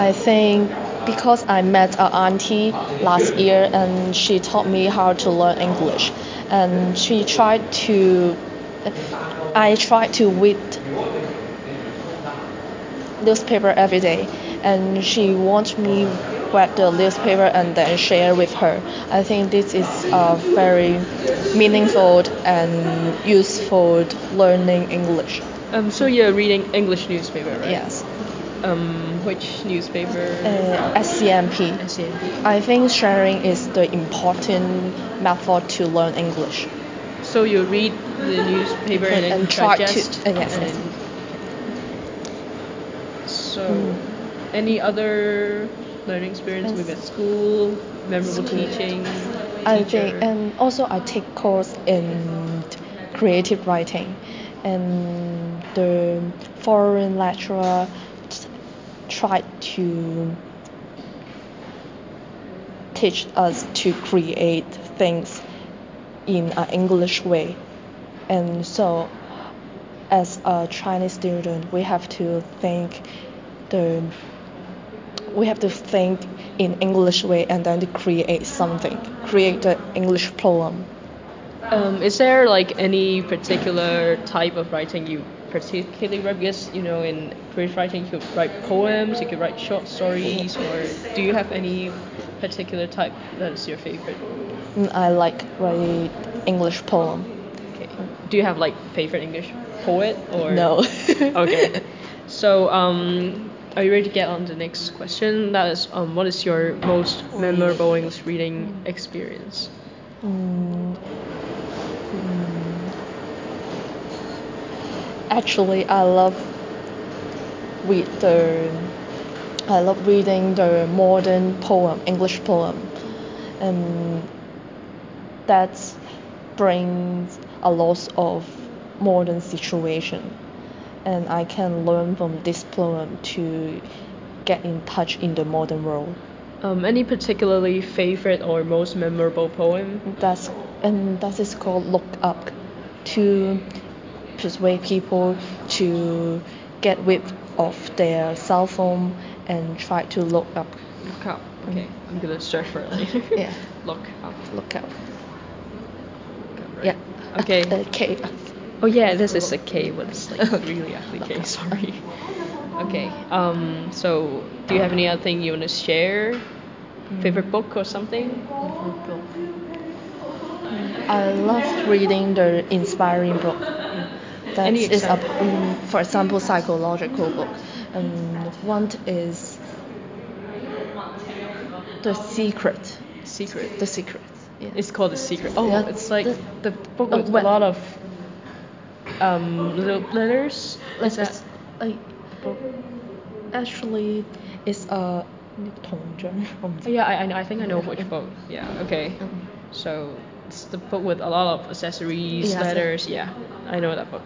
I think because I met an auntie last year and she taught me how to learn English, and I tried to read newspaper every day, and she wants me read the newspaper and then share with her. I think this is a very meaningful and useful learning English. So you're reading English newspaper, right? Yes. Which newspaper? SCMP. SCMP. I think sharing is the important method to learn English. So you read the newspaper and then try digest. to yes. And then, so, any other learning experience maybe at school, memorable teaching? I teacher? think, and also I take course in creative writing, and the foreign lecturer tried to teach us to create things in an English way, and so as a Chinese student we have to think in English way and then to create the English poem. Is there like any particular type of writing you particularly write? Because in creative writing you could write poems, you could write short stories, or do you have any particular type that's your favorite? I like write English poem. Okay. Do you have like favorite English poet or? No. Okay. So are you ready to get on to the next question? That is, what is your most memorable English reading experience? Actually, I love reading the modern poem, English poem, and that brings a lot of modern situation, and I can learn from this poem to get in touch in the modern world. Any particularly favorite or most memorable poem? That is called Look Up, to persuade people to get rid of their cell phone and try to look up. Look up. Okay, I'm gonna search for it later. Yeah. Look up. Look up. Right? Yeah. Okay. K. Oh yeah, this is a K, but it's like really actually K. Sorry. Okay. So do you have any other thing you want to share? Favorite book or something? I love reading the inspiring book. That Any is example? for example, psychological book. One is The Secret. Secret. The Secret. Yeah. It's called The Secret. Oh, Yeah, it's like the book with a well, lot of little letters. Is that? Actually, it's a 童章. Yeah, I think I know which book. Yeah, okay. So it's the book with a lot of accessories, Yes. letters. Yeah, I know that book.